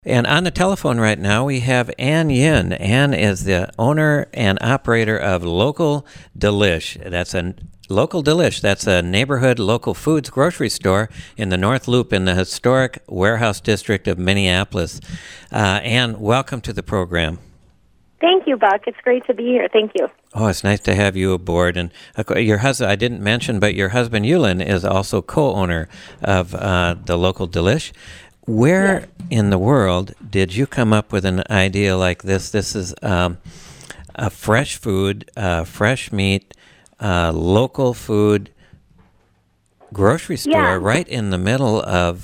And on the telephone right now, we have Ann Yin. Ann is the owner and operator of Local Delish. That's a neighborhood local foods grocery store in the North Loop in the historic warehouse district of Minneapolis. Ann, welcome to the program. Thank you, Buck. It's great to be here. Thank you. Oh, it's nice to have you aboard. And your husband, I didn't mention, but your husband, Yulin, is also co-owner of the Local Delish. Where in the world did you come up with an idea like this? This is a fresh food, fresh meat, local food grocery store right in the middle of,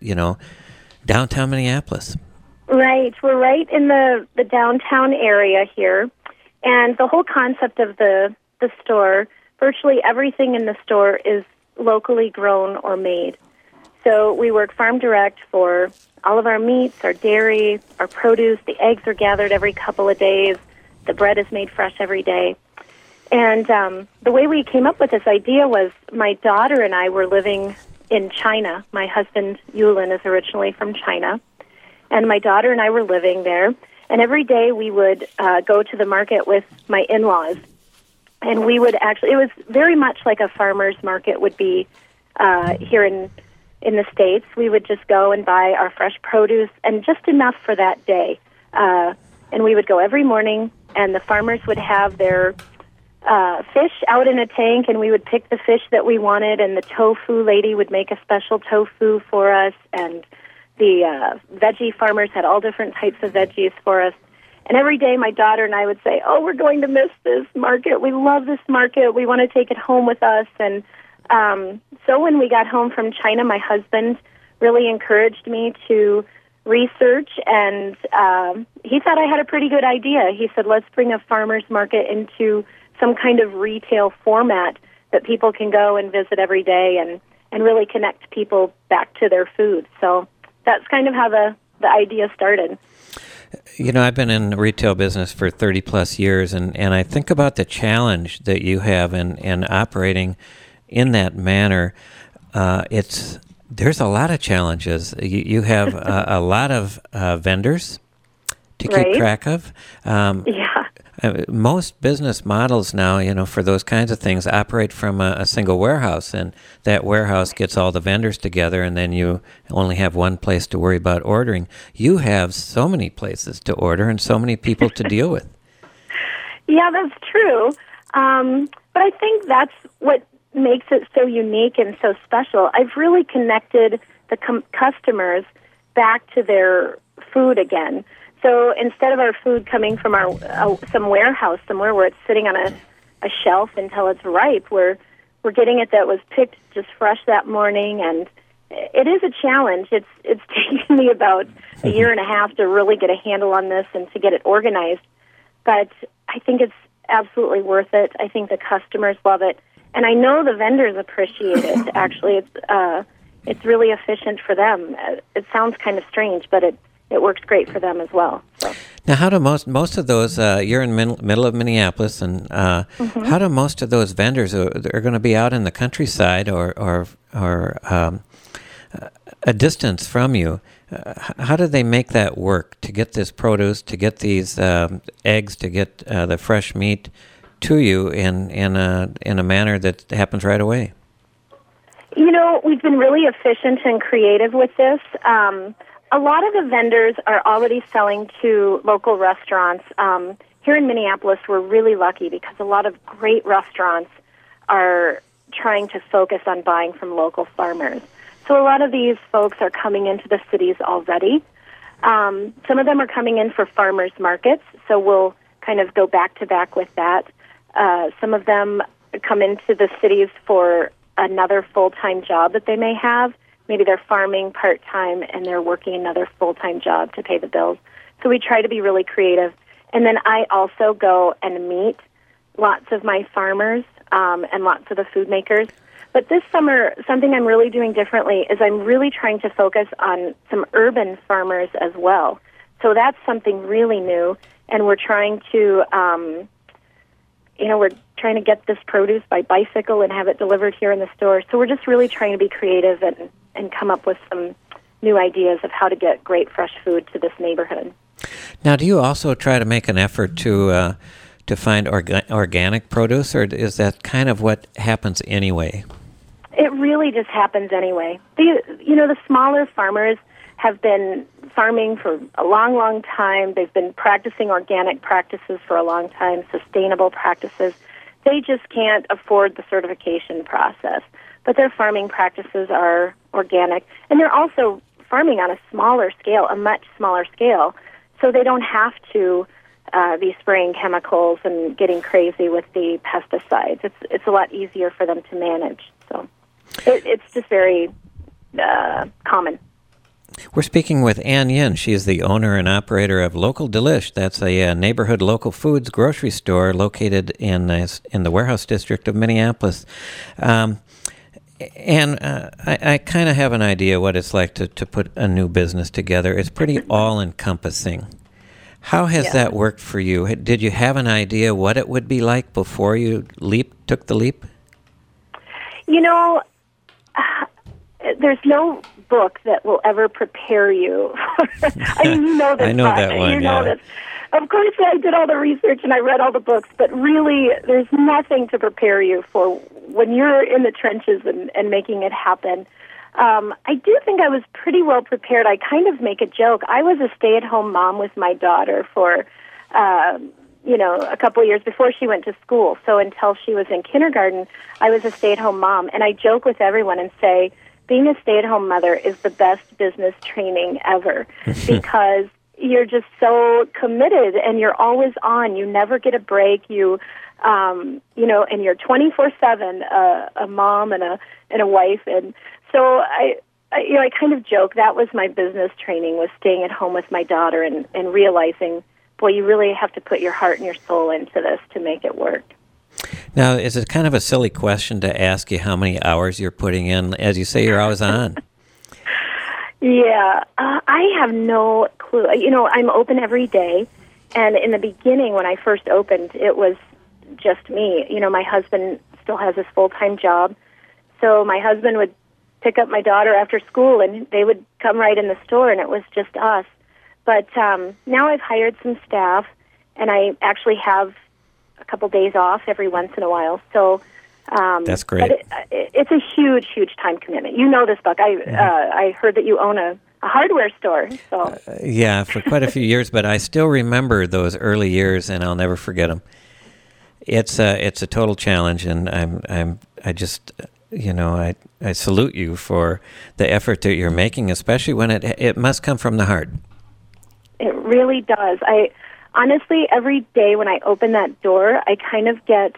downtown Minneapolis. Right. We're right in the downtown area here. And the whole concept of the store, virtually everything in the store is locally grown or made. So we work farm direct for all of our meats, our dairy, our produce. The eggs are gathered every couple of days. The bread is made fresh every day. And the way we came up with this idea was my daughter and I were living in China. My husband, Yulin, is originally from China. And my daughter and I were living there. And every day we would go to the market with my in-laws. And we would actually, it was very much like a farmer's market would be here in the States. We would just go and buy our fresh produce and just enough for that day. And we would go every morning, and the farmers would have their fish out in a tank, and we would pick the fish that we wanted, and the tofu lady would make a special tofu for us, and the veggie farmers had all different types of veggies for us. And every day my daughter and I would say, oh, we're going to miss this market. We love this market. We want to take it home with us. And so when we got home from China, my husband really encouraged me to research, and he thought I had a pretty good idea. He said, let's bring a farmer's market into some kind of retail format that people can go and visit every day and really connect people back to their food. So that's kind of how the idea started. You know, I've been in the retail business for 30-plus years, and I think about the challenge that you have in operating in that manner. There's a lot of challenges. You have a lot of vendors to keep track of. Most business models now, for those kinds of things, operate from a single warehouse, and that warehouse gets all the vendors together, and then you only have one place to worry about ordering. You have so many places to order and so many people to deal with. Yeah, that's true. But I think that's what makes it so unique and so special. I've really connected the customers back to their food again. So instead of our food coming from some warehouse somewhere where it's sitting on a shelf until it's ripe, we're getting it that was picked just fresh that morning, and it is a challenge. It's taken me about a year and a half to really get a handle on this and to get it organized, but I think it's absolutely worth it. I think the customers love it, and I know the vendors appreciate it. Actually, it's really efficient for them. It sounds kind of strange, but it works great for them as well. So. Now, how do most of those, you're in middle of Minneapolis, and how do most of those vendors are going to be out in the countryside or a distance from you? How do they make that work to get this produce, to get these eggs, to get the fresh meat to you in a manner that happens right away? We've been really efficient and creative with this. A lot of the vendors are already selling to local restaurants. Here in Minneapolis, we're really lucky because a lot of great restaurants are trying to focus on buying from local farmers. So a lot of these folks are coming into the cities already. Some of them are coming in for farmers markets, so we'll kind of go back to back with that. Some of them come into the cities for another full-time job that they may have. Maybe they're farming part-time and they're working another full-time job to pay the bills. So we try to be really creative. And then I also go and meet lots of my farmers and lots of the food makers. But this summer, something I'm really doing differently is I'm really trying to focus on some urban farmers as well. So that's something really new. And we're trying to, we're trying to get this produce by bicycle and have it delivered here in the store. So we're just really trying to be creative and come up with some new ideas of how to get great fresh food to this neighborhood. Now, do you also try to make an effort to find organic produce, or is that kind of what happens anyway? It really just happens anyway. The smaller farmers have been farming for a long, long time. They've been practicing organic practices for a long time, sustainable practices. They just can't afford the certification process. But their farming practices are organic, and they're also farming on a smaller scale, a much smaller scale, so they don't have to be spraying chemicals and getting crazy with the pesticides. It's a lot easier for them to manage. So it's just very common. We're speaking with Ann Yin. She is the owner and operator of Local Delish. That's a neighborhood local foods grocery store located in the Warehouse District of Minneapolis. And I kind of have an idea what it's like to put a new business together. It's pretty all-encompassing. How has that worked for you? Did you have an idea what it would be like before you took the leap? There's no book that will ever prepare you. I mean, you know this. I know that one, you know this. Of course, I did all the research and I read all the books, but really, there's nothing to prepare you for when you're in the trenches and making it happen. I do think I was pretty well prepared. I kind of make a joke. I was a stay-at-home mom with my daughter for, a couple of years before she went to school. So until she was in kindergarten, I was a stay-at-home mom. And I joke with everyone and say, being a stay-at-home mother is the best business training ever because you're just so committed and you're always on. You never get a break. And you're 24/7 a mom and a wife. And so I kind of joke that was my business training, was staying at home with my daughter and realizing, boy, you really have to put your heart and your soul into this to make it work. Now, is it kind of a silly question to ask you how many hours you're putting in? As you say, you're always on. Yeah, I have no clue. I'm open every day, and in the beginning when I first opened, it was just me. My husband still has his full-time job, so my husband would pick up my daughter after school, and they would come right in the store, and it was just us. But now I've hired some staff, and I actually have a couple days off every once in a while. So that's great. But it's a huge, huge time commitment. You know this, Buck. I heard that you own a hardware store. So yeah, for quite a few years, but I still remember those early years, and I'll never forget them. It's a total challenge, and I salute you for the effort that you're making, especially when it must come from the heart. It really does. Honestly, every day when I open that door, I kind of get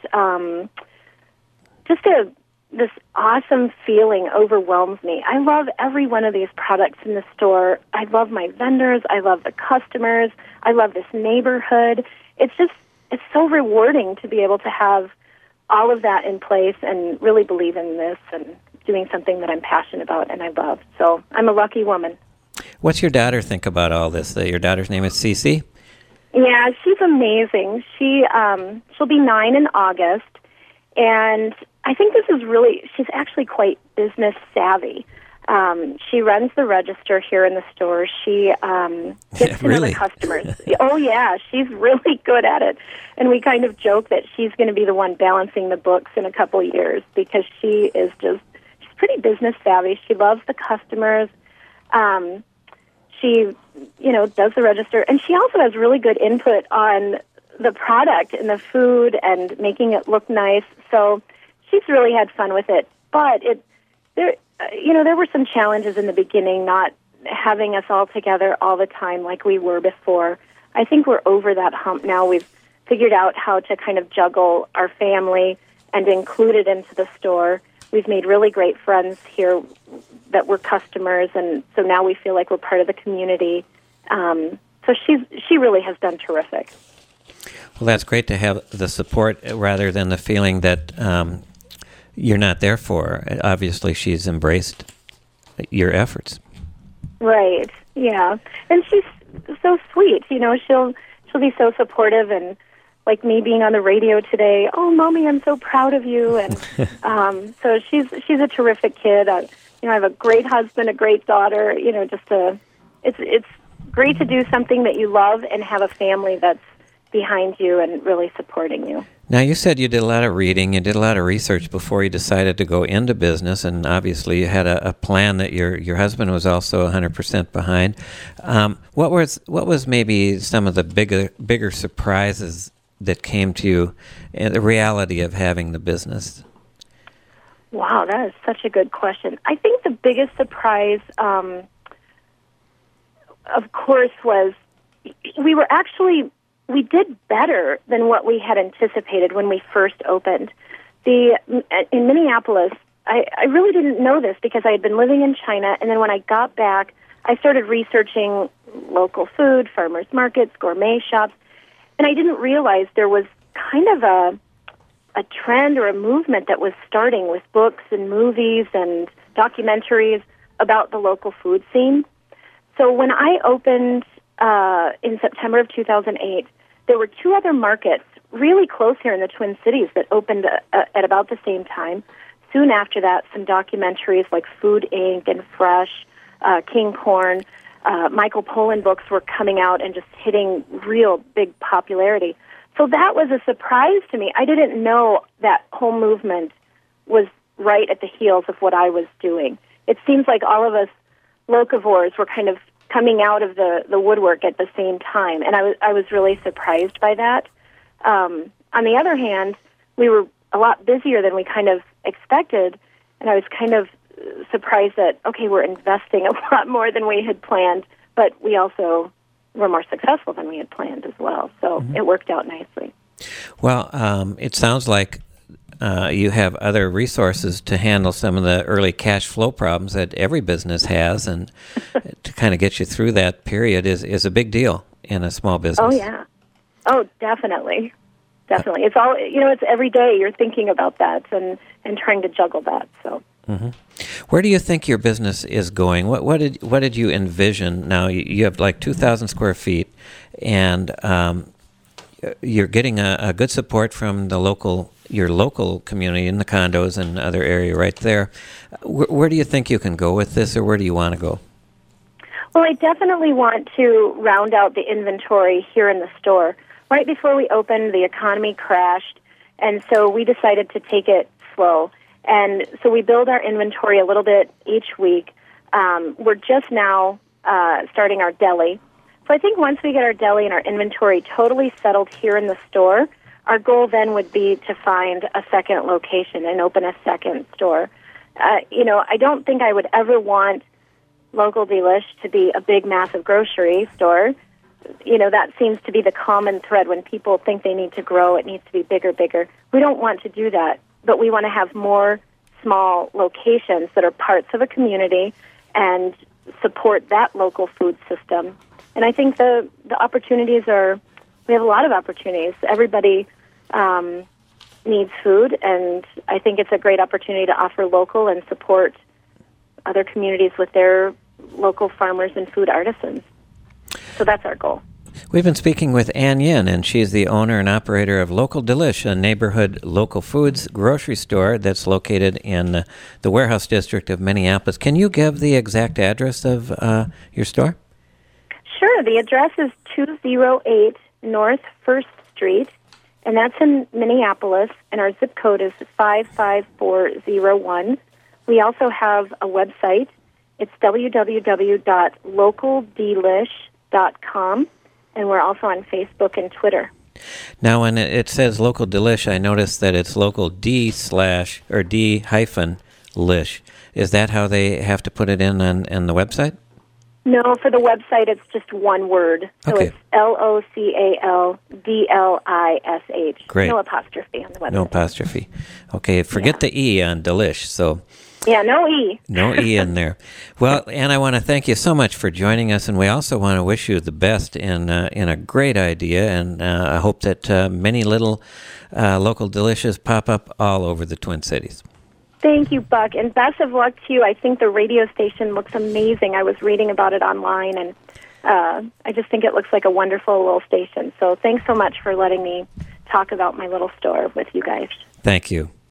this awesome feeling overwhelms me. I love every one of these products in the store. I love my vendors. I love the customers. I love this neighborhood. It's so rewarding to be able to have all of that in place and really believe in this and doing something that I'm passionate about and I love. So I'm a lucky woman. What's your daughter think about all this? Your daughter's name is Cece? Yeah, she's amazing. She'll be 9 in August, and I think she's actually quite business savvy. She runs the register here in the store. She gets to know the customers. Oh, yeah, she's really good at it. And we kind of joke that she's going to be the one balancing the books in a couple years because she's pretty business savvy. She loves the customers. She, does the register. And she also has really good input on the product and the food and making it look nice. So she's really had fun with it. But there were some challenges in the beginning, not having us all together all the time like we were before. I think we're over that hump now. We've figured out how to kind of juggle our family and include it into the store. We've made really great friends here that were customers, and so now we feel like we're part of the community. So she really has done terrific. Well, that's great to have the support rather than the feeling that you're not there for her. Obviously, she's embraced your efforts. Right. Yeah, and she's so sweet. She'll be so supportive, and like me being on the radio today. Oh, Mommy, I'm so proud of you. And so she's a terrific kid. I have a great husband, a great daughter. It's great to do something that you love and have a family that's behind you and really supporting you. Now, you said you did a lot of reading, you did a lot of research before you decided to go into business, and obviously you had a plan that your husband was also 100% behind. What was maybe some of the bigger surprises that came to you, the reality of having the business? Wow, that is such a good question. I think the biggest surprise, of course, was we did better than what we had anticipated when we first opened. In Minneapolis, I really didn't know this because I had been living in China, and then when I got back, I started researching local food, farmers markets, gourmet shops, and I didn't realize there was kind of a trend or a movement that was starting with books and movies and documentaries about the local food scene. So when I opened in September of 2008, there were two other markets really close here in the Twin Cities that opened at about the same time. Soon after that, some documentaries like Food Inc. and Fresh, King Corn, Michael Pollan books were coming out and just hitting real big popularity. So that was a surprise to me. I didn't know that whole movement was right at the heels of what I was doing. It seems like all of us locavores were kind of coming out of the woodwork at the same time, and I was really surprised by that. On the other hand, we were a lot busier than we kind of expected, and I was kind of surprised that, okay, we're investing a lot more than we had planned, but we also were more successful than we had planned as well, so It worked out nicely. Well, it sounds like you have other resources to handle some of the early cash flow problems that every business has, and to kind of get you through that period is a big deal in a small business. Oh, yeah. Oh, definitely. Definitely. It's all, it's every day you're thinking about that and trying to juggle that, so. Mm-hmm. Where do you think your business is going? What did you envision? Now, you have like 2,000 square feet, and you're getting a good support from your local community in the condos and other area right there. Where do you think you can go with this, or where do you want to go? Well, I definitely want to round out the inventory here in the store. Right before we opened, the economy crashed, and so we decided to take it slow. And so we build our inventory a little bit each week. We're just now starting our deli. So I think once we get our deli and our inventory totally settled here in the store, our goal then would be to find a second location and open a second store. I don't think I would ever want Local Delish to be a big, massive grocery store. That seems to be the common thread when people think they need to grow, it needs to be bigger. We don't want to do that, but we want to have more small locations that are parts of a community and support that local food system. And I think the opportunities we have a lot of opportunities. Everybody needs food, and I think it's a great opportunity to offer local and support other communities with their local farmers and food artisans. So that's our goal. We've been speaking with Ann Yin, and she's the owner and operator of Local Delish, a neighborhood local foods grocery store that's located in the Warehouse District of Minneapolis. Can you give the exact address of your store? Sure. The address is 208 North 1st Street, and that's in Minneapolis, and our zip code is 55401. We also have a website. It's www.localdelish.com, and we're also on Facebook and Twitter. Now, when it says Local Delish, I noticed that it's local D-hyphen-lish. Is that how they have to put it in on the website? No, for the website, it's just one word. So Okay. It's LOCALDLISH. Great. No apostrophe on the website. No apostrophe. Okay, forget the E on Delish, so Yeah, no E. no E in there. Well, Ann, I want to thank you so much for joining us, and we also want to wish you the best in a great idea, and I hope that many little Local Delishes pop up all over the Twin Cities. Thank you, Buck, and best of luck to you. I think the radio station looks amazing. I was reading about it online, and I just think it looks like a wonderful little station. So thanks so much for letting me talk about my little store with you guys. Thank you.